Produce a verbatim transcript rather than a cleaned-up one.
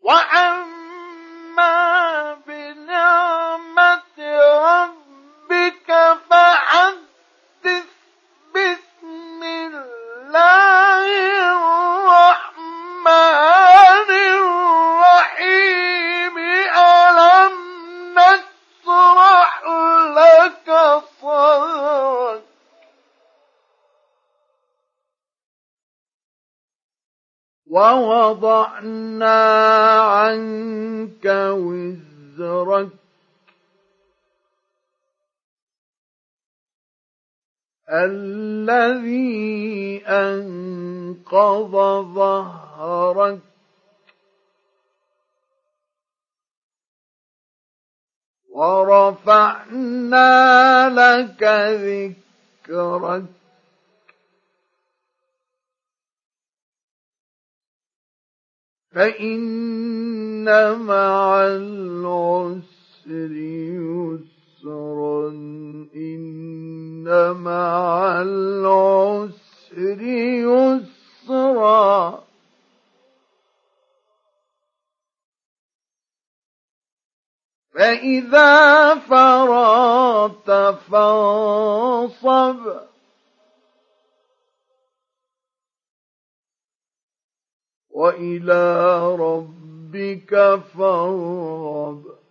وأما بنعمة ربك فحدث. بسم الله الرحمن الرحيم. ألم نشرح لك صدرك ووضعنا عنك وزرك الذي أنقض ظهرك ورفعنا لك ذكرك فإن مع العسر يسرا إن مع العسر يسرا فإذا فرغت فانصب وإلى ربك فارغب